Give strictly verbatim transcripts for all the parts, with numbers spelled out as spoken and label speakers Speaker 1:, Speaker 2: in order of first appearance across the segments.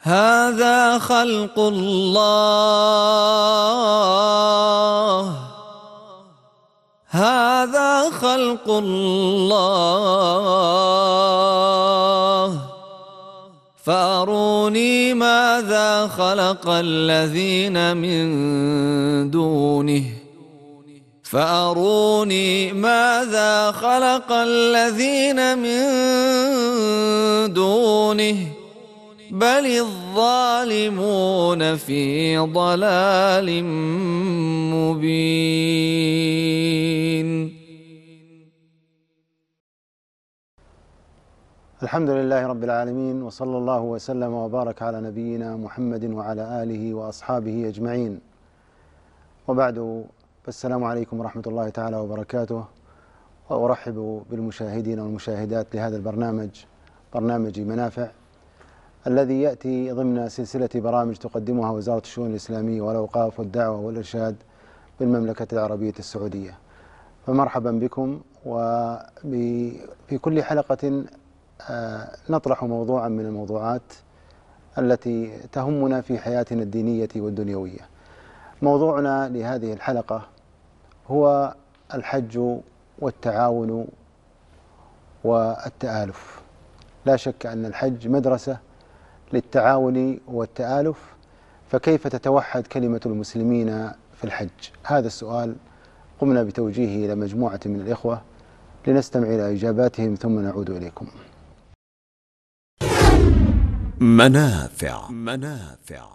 Speaker 1: هذا خلق الله هذا خلق الله فأروني ماذا خلق الذين من دونه فأروني ماذا خلق الذين من دونه بل الظالمون في ضلال مبين.
Speaker 2: الحمد لله رب العالمين، وصلى الله وسلم وبارك على نبينا محمد وعلى آله وأصحابه أجمعين، وبعد، فالسلام عليكم ورحمة الله تعالى وبركاته. وأرحب بالمشاهدين والمشاهدات لهذا البرنامج، برنامج منافع، الذي يأتي ضمن سلسلة برامج تقدمها وزارة الشؤون الإسلامية والأوقاف والدعوة والإرشاد بالمملكة العربية السعودية. فمرحبا بكم، وفي كل حلقة نطرح موضوعا من الموضوعات التي تهمنا في حياتنا الدينية والدنيوية. موضوعنا لهذه الحلقة هو الحج والتعاون والتآلف. لا شك أن الحج مدرسة للتعاون والتآلف، فكيف تتوحد كلمة المسلمين في الحج؟ هذا السؤال قمنا بتوجيهه إلى مجموعة من الإخوة، لنستمع إلى إجاباتهم ثم نعود إليكم.
Speaker 3: منافع منافع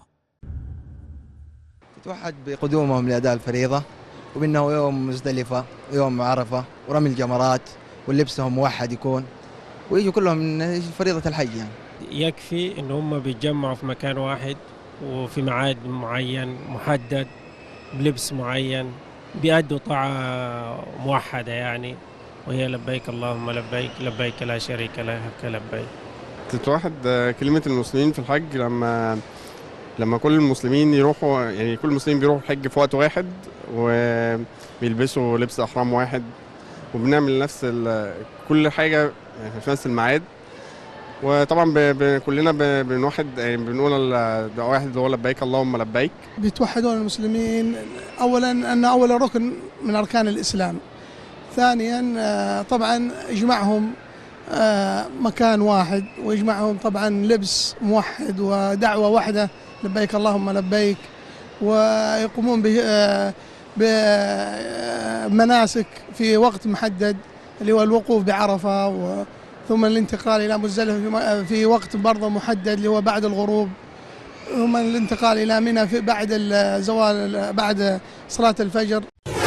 Speaker 4: تتوحد بقدومهم لأداء الفريضة، وبأنه يوم مزدلفة ويوم عرفة ورمي الجمرات، ولبسهم موحد يكون، ويجوا كلهم من فريضة الحج. يعني
Speaker 5: يكفي إن هم بيتجمعوا في مكان واحد وفي ميعاد معين محدد بلبس معين، بيأدوا طاعة موحدة يعني، وهي لبيك اللهم لبيك لبيك لا شريك لك لبيك.
Speaker 6: تتوحد كلمة المسلمين في الحج لما لما كل المسلمين يروحوا، يعني كل المسلمين بيروحوا الحج في وقت واحد، وبيلبسوا لبس أحرام واحد، وبنعمل نفس كل حاجة في نفس الميعاد. وطبعا ب... ب... كلنا ب... بنوحد، يعني بنقول الدعاء واحد اللي هو لبيك اللهم لبيك.
Speaker 7: بيتوحدون المسلمين اولا ان اول ركن من اركان الاسلام، ثانيا طبعا يجمعهم مكان واحد، ويجمعهم طبعا لبس موحد ودعوه واحده لبيك اللهم لبيك، ويقومون بمناسك في وقت محدد اللي هو الوقوف بعرفه، و ثم الانتقال إلى مزدلفة في وقت برضه محدد اللي هو بعد الغروب، ثم الانتقال إلى منى في بعد الزوال بعد صلاة الفجر.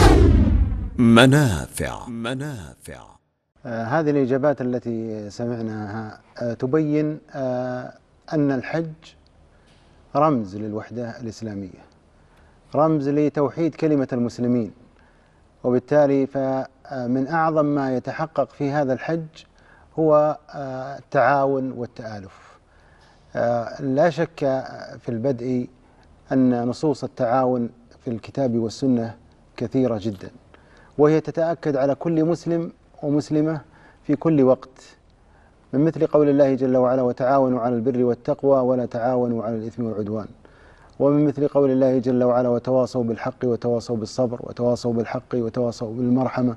Speaker 3: منافع منافع
Speaker 2: آه هذه الإجابات التي سمعناها آه تبين آه أن الحج رمز للوحدة الإسلامية، رمز لتوحيد كلمة المسلمين، وبالتالي فمن أعظم ما يتحقق في هذا الحج هو التعاون والتآلف. لا شك في البدء أن نصوص التعاون في الكتاب والسنة كثيرة جدا، وهي تتأكد على كل مسلم ومسلمة في كل وقت، من مثل قول الله جل وعلا: وتعاونوا على البر والتقوى ولا تعاونوا على الإثم والعدوان، ومن مثل قول الله جل وعلا: وتواصوا بالحق وتواصوا بالصبر وتواصوا بالحق وتواصوا بالمرحمة.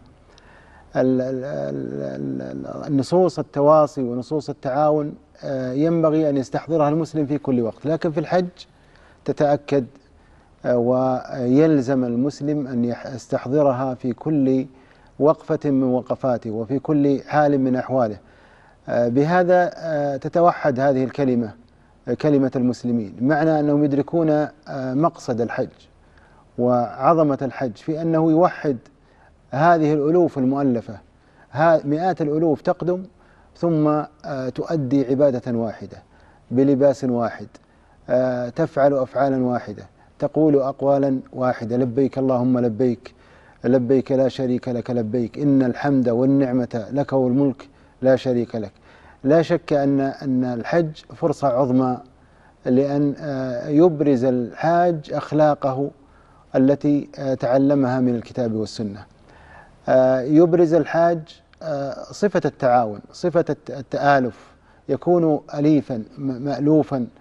Speaker 2: النصوص التواصي ونصوص التعاون ينبغي أن يستحضرها المسلم في كل وقت، لكن في الحج تتأكد ويلزم المسلم أن يستحضرها في كل وقفة من وقفاته وفي كل حال من أحواله. بهذا تتوحد هذه الكلمة، كلمة المسلمين، معنى أنهم يدركون مقصد الحج وعظمة الحج في أنه يوحد هذه الألوف المؤلفة، مئات الألوف تقدم ثم تؤدي عبادة واحدة بلباس واحد، تفعل أفعالا واحدة، تقول أقوالا واحدة: لبيك اللهم لبيك لبيك لا شريك لك لبيك إن الحمد والنعمة لك والملك لا شريك لك. لا شك أن أن الحج فرصة عظمى لأن يبرز الحاج أخلاقه التي تعلمها من الكتاب والسنة. يبرز الحاج صفة التعاون، صفة التآلف، يكون أليفا مألوفا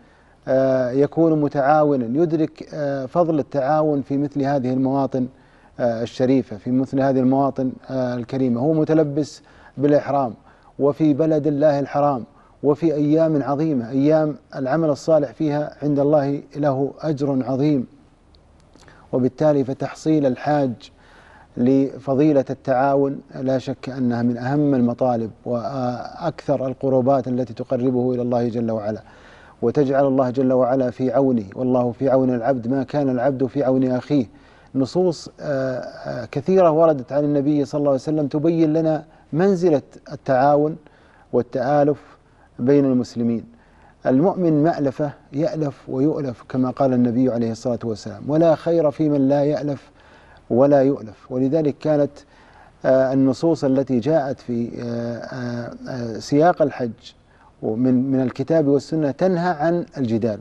Speaker 2: يكون متعاونا، يدرك فضل التعاون في مثل هذه المواطن الشريفة، في مثل هذه المواطن الكريمة. هو متلبس بالإحرام وفي بلد الله الحرام وفي أيام عظيمة، أيام العمل الصالح فيها عند الله له أجر عظيم. وبالتالي فتحصيل الحاج لفضيلة التعاون لا شك أنها من أهم المطالب وأكثر القربات التي تقربه إلى الله جل وعلا، وتجعل الله جل وعلا في عونه، والله في عون العبد ما كان العبد في عون أخيه. نصوص كثيرة وردت عن النبي صلى الله عليه وسلم تبين لنا منزلة التعاون والتآلف بين المسلمين. المؤمن مألفة، يألف ويؤلف كما قال النبي عليه الصلاة والسلام، ولا خير في من لا يألف ولا يؤلف. ولذلك كانت النصوص التي جاءت في سياق الحج ومن من الكتاب والسنة تنهى عن الجدال،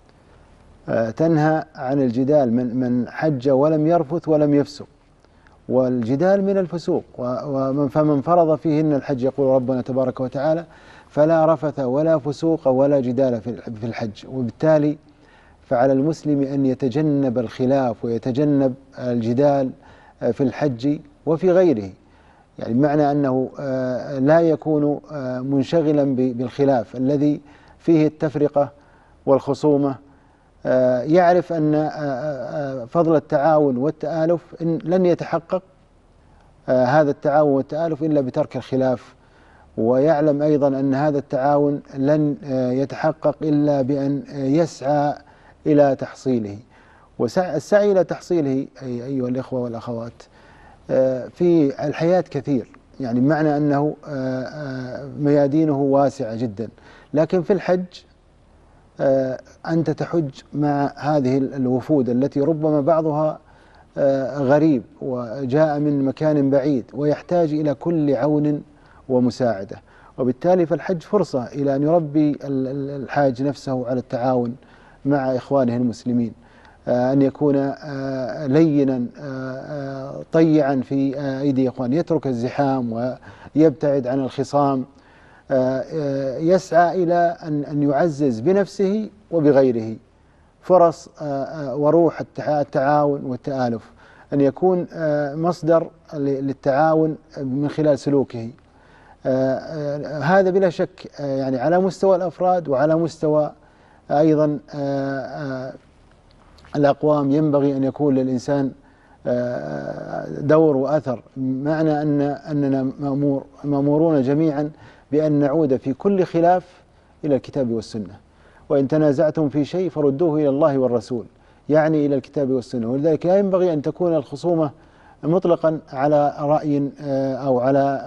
Speaker 2: تنهى عن الجدال. من من حج ولم يرفث ولم يفسق، والجدال من الفسوق. ومن فمن فرض فيهن الحج يقول ربنا تبارك وتعالى فلا رفث ولا فسوق ولا جدال في الحج. وبالتالي فعلى المسلم أن يتجنب الخلاف ويتجنب الجدال في الحج وفي غيره، يعني بمعنى أنه لا يكون منشغلا بالخلاف الذي فيه التفرقة والخصومة. يعرف أن فضل التعاون والتآلف إن لن يتحقق هذا التعاون والتآلف إلا بترك الخلاف، ويعلم أيضا أن هذا التعاون لن يتحقق إلا بأن يسعى إلى تحصيله. والسعي إلى تحصيله أيها الإخوة والأخوات في الحياة كثير، يعني بمعنى أنه ميادينه واسعة جدا. لكن في الحج أنت تحج مع هذه الوفود التي ربما بعضها غريب وجاء من مكان بعيد ويحتاج إلى كل عون ومساعدة. وبالتالي فالحج فرصة إلى أن يربي الحاج نفسه على التعاون مع إخوانه المسلمين، أن يكون لينا طيعا في أيدي إخوانه، يترك الزحام ويبتعد عن الخصام، يسعى إلى أن يعزز بنفسه وبغيره فرص وروح التعاون والتآلف، أن يكون مصدر للتعاون من خلال سلوكه. هذا بلا شك يعني على مستوى الأفراد وعلى مستوى أيضا الأقوام ينبغي أن يكون للإنسان دور وأثر. معنى أن أننا مأمور مأمورون جميعا بأن نعود في كل خلاف إلى الكتاب والسنة، وإن تنازعتم في شيء فردوه إلى الله والرسول، يعني إلى الكتاب والسنة. ولذلك لا ينبغي أن تكون الخصومة مطلقا على رأي أو على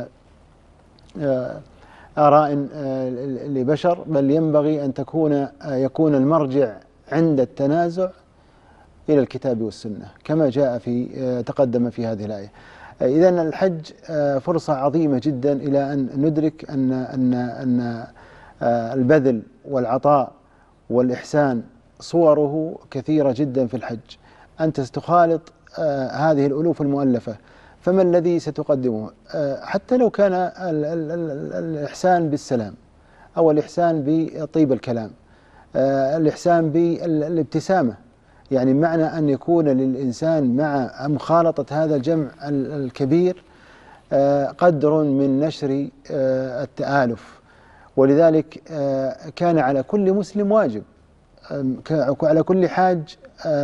Speaker 2: آراء لبشر، بل ينبغي أن تكون يكون المرجع عند التنازع إلى الكتاب والسنة كما جاء في تقدم في هذه الآية. إذن الحج فرصة عظيمة جدا إلى أن ندرك أن أن أن البذل والعطاء والإحسان صوره كثيرة جدا في الحج. أنت ستخالط هذه الألوف المؤلفة، فما الذي ستقدمه؟ حتى لو كان الإحسان بالسلام أو الإحسان بطيب الكلام، الإحسان بالابتسامة، يعني معنى أن يكون للإنسان مع مخالطة هذا الجمع الكبير قدر من نشر التآلف. ولذلك كان على كل مسلم واجب، على كل حاج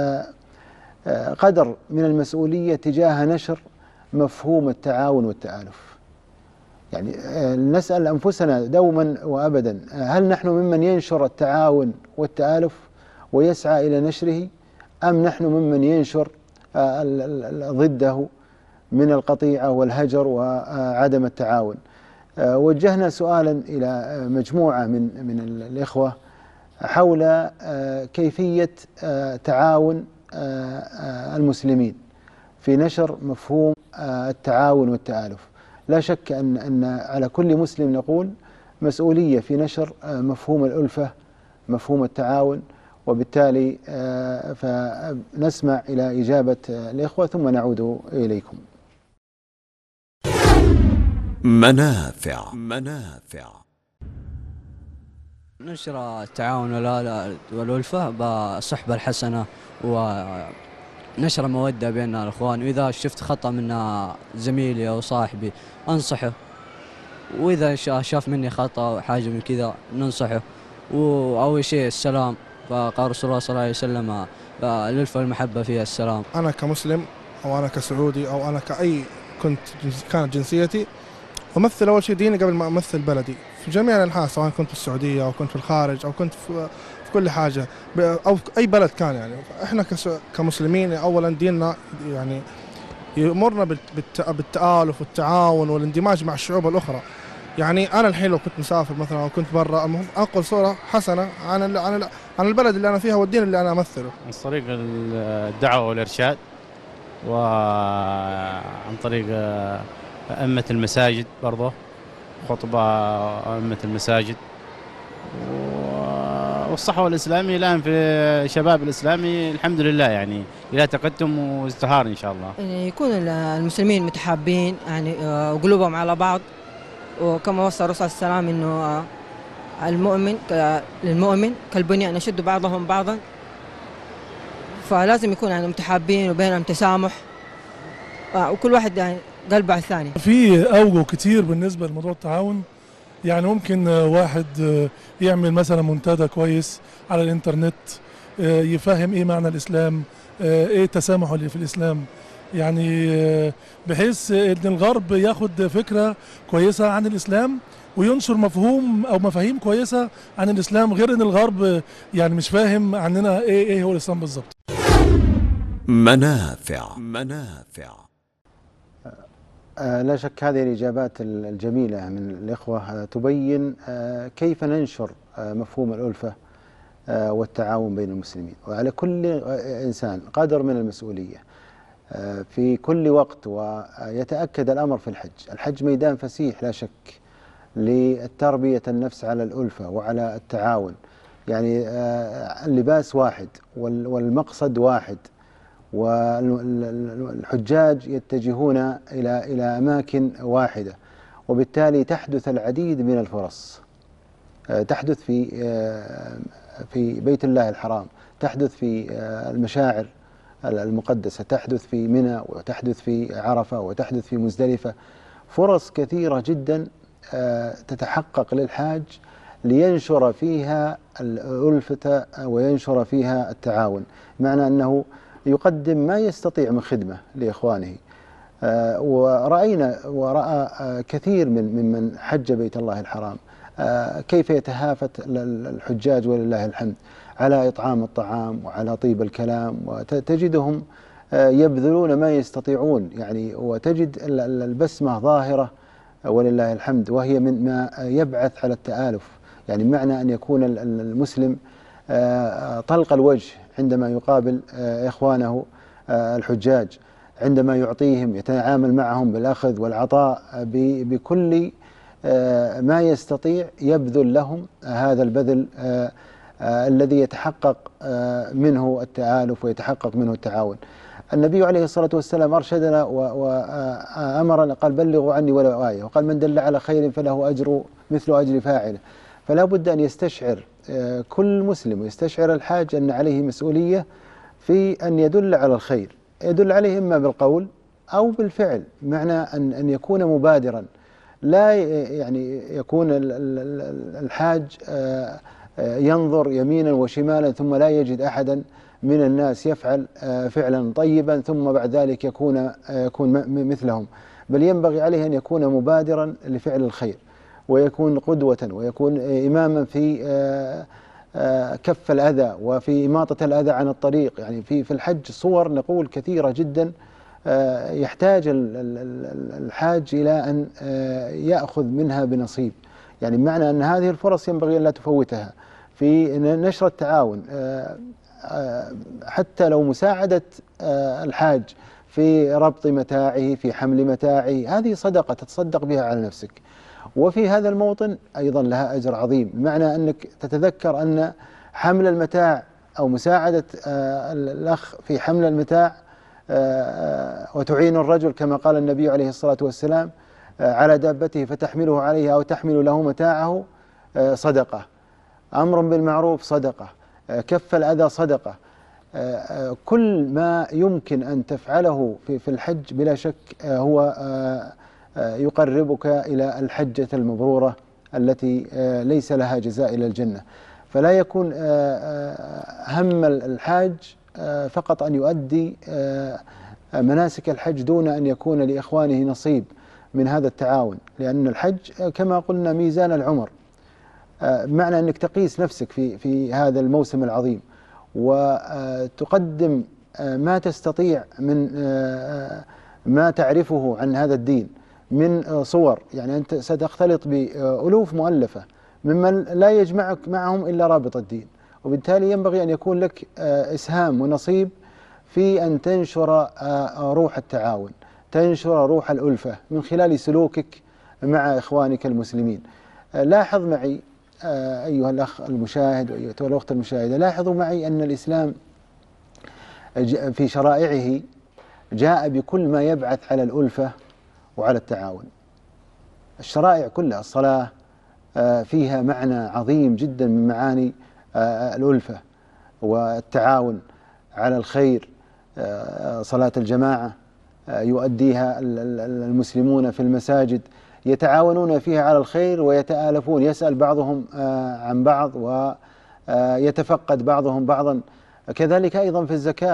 Speaker 2: قدر من المسؤولية تجاه نشر مفهوم التعاون والتآلف. يعني نسأل أنفسنا دوما وأبدا، هل نحن ممن ينشر التعاون والتآلف ويسعى إلى نشره، أم نحن ممن ينشر ضده من القطيعة والهجر وعدم التعاون؟ وجهنا سؤالا إلى مجموعة من من الإخوة حول كيفية تعاون المسلمين في نشر مفهوم التعاون والتآلف. لا شك أن أن على كل مسلم نقول مسؤولية في نشر مفهوم الألفة، مفهوم التعاون. وبالتالي فنسمع إلى إجابة الإخوة ثم نعود إليكم.
Speaker 3: منافع منافع
Speaker 8: نشر التعاون والألفة بالصحبة الحسنة ونشر مودة بين الأخوان، وإذا شفت خطأ من زميلي أو صاحبي أنصحه، وإذا شاف مني خطأ أو حاجة من كذا ننصحه. وأول شيء السلام، فقال رسول الله صلى الله عليه وسلم الألفة والمحبة فيها السلام.
Speaker 9: أنا كمسلم أو أنا كسعودي أو أنا كأي كنت كانت جنسيتي أمثل أول شيء ديني قبل ما أمثل بلدي في جميع الأنحاء، سواء كنت في السعودية أو كنت في الخارج أو كنت في, في كل حاجة أو أي بلد كان. يعني إحنا كمسلمين أولا ديننا يعني يأمرنا بالتآلف والتعاون والاندماج مع الشعوب الأخرى. يعني أنا الحين لو كنت مسافر مثلا أو كنت برا أنقل صورة حسنة عن عن عن البلد اللي أنا فيها والدين اللي أنا أمثله.
Speaker 10: عن طريق الدعوة والإرشاد، وعن طريق أئمة المساجد برضه، خطبة أئمة المساجد، والصحوة الإسلامية الآن في الشباب الإسلامي الحمد لله يعني إلى تقدم وازدهار إن شاء الله.
Speaker 11: يعني يكون المسلمين متحابين يعني وقلوبهم على بعض، وكما وصى الرسول صلى الله عليه وسلم إنه المؤمن للمؤمن كالبنيان يشد بعضهم بعضا، فلازم يكون يعني متحابين وبينهم تسامح وكل واحد يعني قلب على الثاني.
Speaker 12: في أوجه كتير بالنسبة لموضوع التعاون. يعني ممكن واحد يعمل مثلا منتدى كويس على الإنترنت يفهم إيه معنى الإسلام، إيه التسامح اللي في الإسلام، يعني بحيث إن الغرب ياخد فكرة كويسة عن الإسلام وينشر مفهوم أو مفاهيم كويسة عن الإسلام، غير إن الغرب يعني مش فاهم عننا إيه إيه هو الإسلام بالظبط.
Speaker 3: منافع منافع
Speaker 2: لا شك هذه الإجابات الجميلة من الإخوة تبين كيف ننشر مفهوم الألفة والتعاون بين المسلمين، وعلى كل إنسان قدر من المسؤولية في كل وقت. ويتأكد الأمر في الحج. الحج ميدان فسيح لا شك للتربية النفس على الألفة وعلى التعاون. يعني اللباس واحد والمقصد واحد، والحجاج يتجهون إلى إلى أماكن واحدة، وبالتالي تحدث العديد من الفرص. تحدث في في بيت الله الحرام، تحدث في المشاعر المقدسة، تحدث في منى، وتحدث في عرفة، وتحدث في مزدلفة. فرص كثيرة جدا تتحقق للحاج لينشر فيها الألفة وينشر فيها التعاون، معنى أنه يقدم ما يستطيع من خدمة لإخوانه. ورأينا ورأى كثير من ممن حج بيت الله الحرام كيف يتهافت الحجاج ولله الحمد على إطعام الطعام وعلى طيب الكلام، وتجدهم يبذلون ما يستطيعون يعني، وتجد البسمة ظاهرة ولله الحمد، وهي من ما يبعث على التآلف. يعني معنى أن يكون المسلم طلق الوجه عندما يقابل إخوانه الحجاج، عندما يعطيهم يتعامل معهم بالأخذ والعطاء بكل ما يستطيع، يبذل لهم هذا البذل الذي يتحقق منه التآلف ويتحقق منه التعاون. النبي عليه الصلاة والسلام أرشدنا وأمرنا، قال بلغوا عني ولو آية، وقال من دل على خير فله أجر مثل أجر فاعله. فلا بد أن يستشعر كل مسلم ويستشعر الحاج أن عليه مسؤولية في أن يدل على الخير، يدل عليه إما بالقول أو بالفعل، معنى أن أن يكون مبادرا، لا يعني يكون الحاج ينظر يمينا وشمالا ثم لا يجد أحدا من الناس يفعل فعلا طيبا ثم بعد ذلك يكون يكون مثلهم، بل ينبغي عليه أن يكون مبادرا لفعل الخير، ويكون قدوة، ويكون إماما في كف الأذى وفي إماطة الأذى عن الطريق. يعني في في الحج صور نقول كثيرة جدا يحتاج الحاج إلى أن يأخذ منها بنصيب. يعني بمعنى أن هذه الفرص ينبغي أن لا تفوتها في نشر التعاون، حتى لو مساعدة الحاج في ربط متاعه، في حمل متاعه، هذه صدقة تتصدق بها على نفسك. وفي هذا الموطن أيضا لها أجر عظيم، بمعنى أنك تتذكر أن حمل المتاع أو مساعدة الأخ في حمل المتاع وتعين الرجل كما قال النبي عليه الصلاة والسلام على دابته فتحمله عليها أو تحمل له متاعه صدقة. أمر بالمعروف صدقة، كف الأذى صدقة. كل ما يمكن أن تفعله في في الحج بلا شك هو يقربك إلى الحجة المبرورة التي ليس لها جزاء إلى الجنة. فلا يكون هم الحاج فقط أن يؤدي مناسك الحج دون أن يكون لإخوانه نصيب من هذا التعاون، لأن الحج كما قلنا ميزان العمر، معنى أنك تقيس نفسك في في هذا الموسم العظيم وتقدم ما تستطيع من ما تعرفه عن هذا الدين من صور. يعني أنت ستختلط بألوف مؤلفة ممن لا يجمعك معهم إلا رابط الدين، وبالتالي ينبغي أن يكون لك إسهام ونصيب في أن تنشر روح التعاون، تنشر روح الألفة من خلال سلوكك مع إخوانك المسلمين. لاحظ معي أيها الأخ المشاهد وأيتها الأخت المشاهدة، لاحظوا معي أن الإسلام في شرائعه جاء بكل ما يبعث على الألفة وعلى التعاون. الشرائع كلها، الصلاة فيها معنى عظيم جدا من معاني الألفة والتعاون على الخير. صلاة الجماعة يؤديها المسلمون في المساجد، يتعاونون فيها على الخير ويتآلفون، يسأل بعضهم عن بعض ويتفقد بعضهم بعضا. كذلك أيضا في الزكاة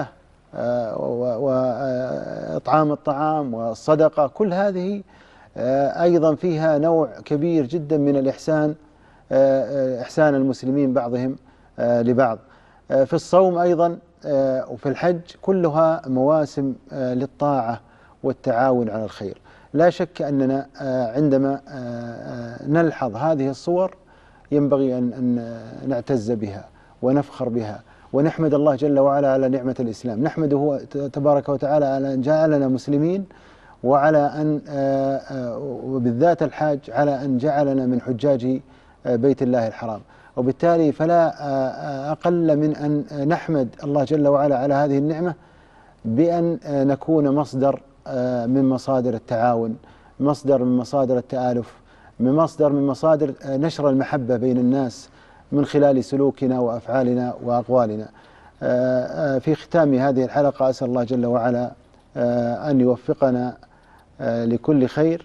Speaker 2: وإطعام الطعام والصدقة، كل هذه أيضا فيها نوع كبير جدا من الإحسان، إحسان المسلمين بعضهم لبعض. في الصوم أيضا وفي الحج كلها مواسم للطاعة والتعاون على الخير. لا شك أننا عندما نلحظ هذه الصور ينبغي أن نعتز بها ونفخر بها ونحمد الله جل وعلا على نعمة الإسلام. نحمده تبارك وتعالى على أن جعلنا مسلمين، وعلى أن وبالذات الحاج على أن جعلنا من حجاج بيت الله الحرام. وبالتالي فلا أقل من أن نحمد الله جل وعلا على هذه النعمة بأن نكون مصدر من مصادر التعاون، مصدر من مصادر التآلف، من مصدر من مصادر نشر المحبة بين الناس من خلال سلوكنا وأفعالنا وأقوالنا. في ختام هذه الحلقة أسأل الله جل وعلا أن يوفقنا لكل خير،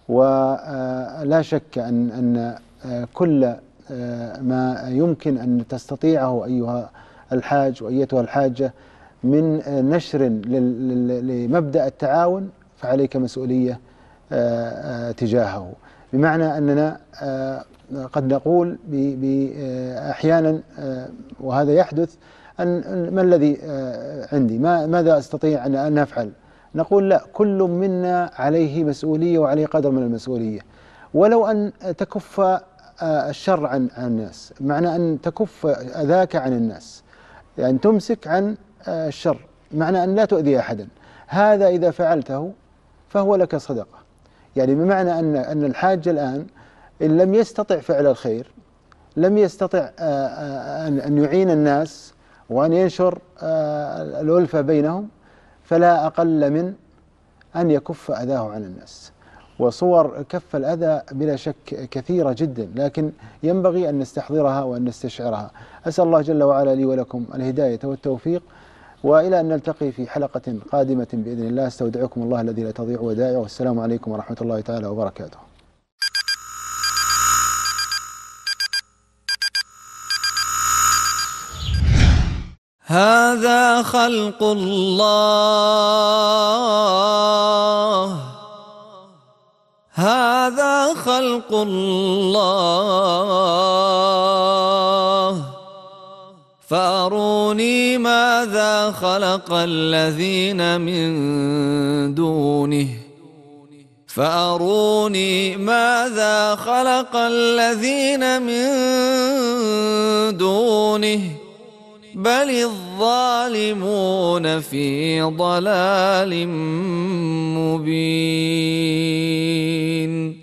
Speaker 2: ولا شك أن أن كل ما يمكن أن تستطيعه أيها الحاج وأيتها الحاجة من نشر لمبدأ التعاون فعليك مسؤولية تجاهه. بمعنى أننا قد نقول أحيانا، وهذا يحدث، أن ما الذي عندي، ما ماذا أستطيع أن أفعل؟ نقول لا، كل منا عليه مسؤولية وعليه قدر من المسؤولية، ولو أن تكف الشر عن الناس، معنى أن تكف أذاك عن الناس، يعني تمسك عن الشر، معنى أن لا تؤذي أحدا. هذا إذا فعلته فهو لك صدقة. يعني بمعنى أن أن الحاج الآن إن لم يستطع فعل الخير، لم يستطع أن يعين الناس وأن ينشر الألفة بينهم، فلا أقل من أن يكف أذاه عن الناس. وصور كف الأذى بلا شك كثيرة جدا، لكن ينبغي أن نستحضرها وأن نستشعرها. أسأل الله جل وعلا لي ولكم الهداية والتوفيق، وإلى أن نلتقي في حلقة قادمة بإذن الله. استودعكم الله الذي لا تضيع ودائعه، والسلام عليكم ورحمة الله تعالى وبركاته.
Speaker 1: هذا خلق الله، هذا خلق الله، فأروني ماذا خلق الذين من دونه، فأروني ماذا خلق الذين من دونه، بل الظالمون في ضلال مبين.